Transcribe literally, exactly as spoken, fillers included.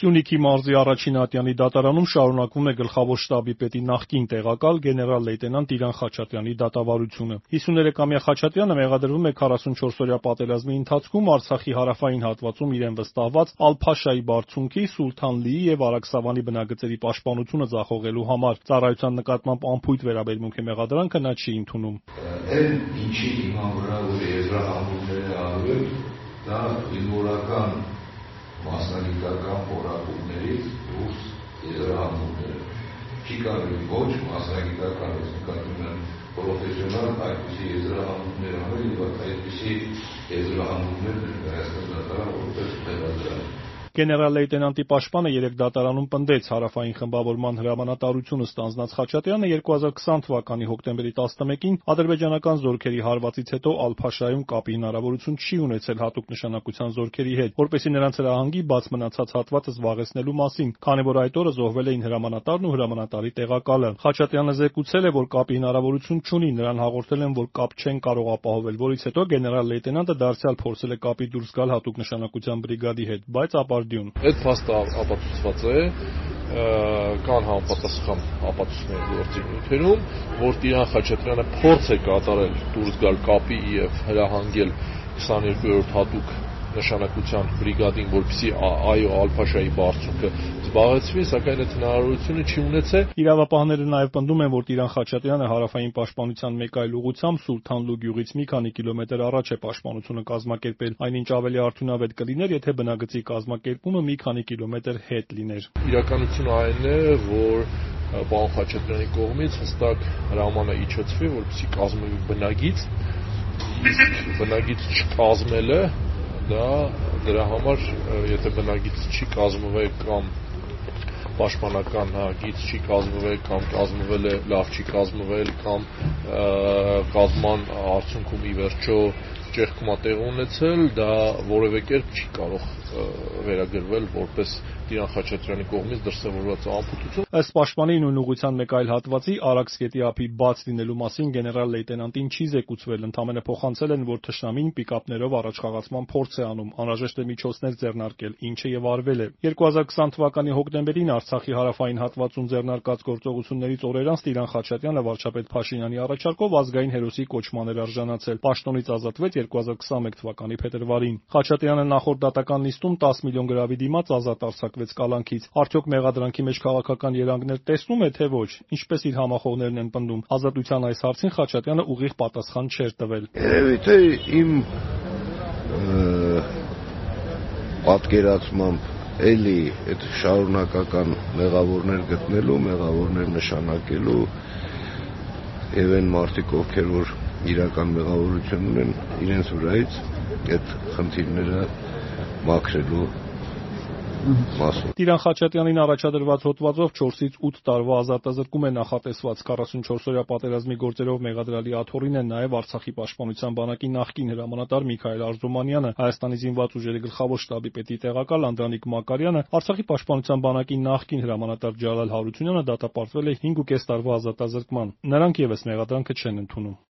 Սյունիքի մարզի առաջին ատյանի դատարանում շարունակվում է գլխավոր շտաբի պետի նախկին տեղակալ գեներալ լեյտենանտ Իրան Խաչատրյանի դատավարությունը։ հիսուներեքամյա Խաչատրյանը մեղադրվում է քառասունչորսօրյա պատերազմի ընթացքում Արցախի հարավային հատվածում իրեն վստահված Ալ-Փաշայի բարձունքի, Սուլթան-Լիի եւ Արաքսավանի բնագծերի պաշտպանությունը ձախողելու համար։ Ծառայության նկատմամբ անփույթ վերաբերմունք է մեղադրանքը նա չի ընդունում։ Այն ինչի հիման վրա որ եզրահանգումներ է արվել, դա զինվորական մասնագիտական խորհուրդներից դուրս եզրահանգումներ չի կարելի ոչ մասնագիտական նկատմամբ պրոֆեսիոնալ այդպիսի եզրահանգումներ անել եւ այդպիսի եզրահանգումներ ներկայացնել դատարան որպես տեղադրել։ Գեներալ լեյտենանտի պաշտպանը երեկ դատարանում պնդեց հարավային խմբավորման հրամանատարությունը ստանձնած Խաչատրյանը երկու հազար քսան թվականի հոկտեմբերի տասնմեկին ադրբեջանական զորքերի հարվածից հետո Ալ-Փաշայում կապի հնարավորություն չի ունեցել հատուկ նշանակության զորքերի հետ, որպեսզի նրանց հրահանգի բաց մնացած հատվածը զբաղեցնելու մասին, քանի որ այդ օրը զոհվել էին հրամանատարն ու հրամանատարի տեղակալը։ Խաչատրյանը զեկուցել է, որ կապի հնարավորություն չունի, նրան հաղորդել են, որ կապ չեն կարող ապահովել, որից հետո գեներալ լեյտենանտը դարձյալ փորձել է կապի դուրս գալ հատուկ նշանակության բրիգադի հետ, բայց ապա Այդ փաստը ապացուցված է, կան համապատասխան ապացույցներ գործի նյութերում, որ Իրան Խաչատրյանը փորձ է կատարել դուրս գալ կապի եւ հրահանգել քսաներկուերորդ հատուկ նշանակության բրիգադին, որպեսզի այո Ալ-Փաշայի բարձունքը զբաղեցվի, սակայն այդ հնարավորությունը չի ունեցել։ Իրավապահները նաև պնդում են, որ Իրան Խաչատրյանը հարավային պաշտպանության մեկ այլ ուղղությամբ Սուլթան-Լու գյուղից մի քանի կիլոմետր առաջ է պաշտպանությունը կազմակերպել, այնինչ ավելի արդյունավետ կլիներ, եթե բնագծի կազմակերպումը մի քանի կիլոմետր հետ լիներ։ Իրականությունը այն է, որ պարոն Խաչատրյանի կողմից հստակ հրաման է իջեցվի, որպեսզի կազմվի բնագիծ, բնագիծ չկազմելը դա դրա համար, եթե բնագիծ չի կազմվել կամ պաշտպանական գիծ չի կազմվել կամ կազմվել է լավ չի կազմվել կամ կազման արդյունքում ի վերջո ճեղքումա տեղ ունեցել, դա որևէ կերպ չի կարող վերագրվել որպես Իրան Խաչատրյանի կողմից դրսևորված անփութություն։ Ըստ պաշտպանի նույն ուղղության մեկ այլ հատվածի Արաքս գետի ափի բաց լինելու մասին գեներալ լեյտենանտին չի զեկուցվել, ընդամենը փոխանցել են, որ թշնամին պիկապներով առաջխաղացման փորձ է անում, անհրաժեշտ է միջոցներ ձեռնարկել, ինչը եւ արվել է։ երկու հազար քսան թվականի հոկտեմբերին Արցախի հարավային հատվածում ձեռնարկած գործողություններից օրեր անց Իրան Խաչատրյանը վարչապետ Փաշինյանի առաջարկով ազգային հերոսի կոչման էր արժանացել, պաշտոնից ազատվեց երկու հազար քսանմեկ թվականի փետրվարին։ Խաչատրյանը նախորդ դատական նիստում տասը միլիոն գրավի դիմաց ազատ արձակվեց կալանքից։ Արդյոք մեղադրանքի մեջ քաղաքական երանգներ տեսնում է, թե ոչ։ Ինչպես իր համախոհներն են պնդում, ազատության այս հարցին Խաչատրյանը ուղիղ պատասխան չէր տվել։ Երևի թե իմ պատկերացմամբ էլի այդ շարունակական մեղավորներ գտնելու, մեղավորներ նշանակելու եւ այն մարդիկ, ովքեր որ իրական մեղավորություն ունեն, իրենց վրայից այդ խնդիրները մաքրելու մասով։ Իրան Խաչատրյանին առաջադրված հոդվածով չորսից ութ տարվա ազատազրկում է նախատեսված։ քառասունչորսօրյա պատերազմի գործերով մեղադրալի աթոռին են նաև Արցախի պաշտպանության բանակի նախկին հրամանատար Միքայել Արզումանյանը, Հայաստանի զինված ուժերի գլխավոր շտաբի պետի տեղակալ Անդրանիկ Մակարյանը, Արցախի պաշտպանության բանակի նախկին հրամանատար Ջալալ Հարությունյանը դատապարտվել է հինգ ու կես տարվա ազատազրկման։ Նրանք ևս մեղադրանքը չեն ընդունում։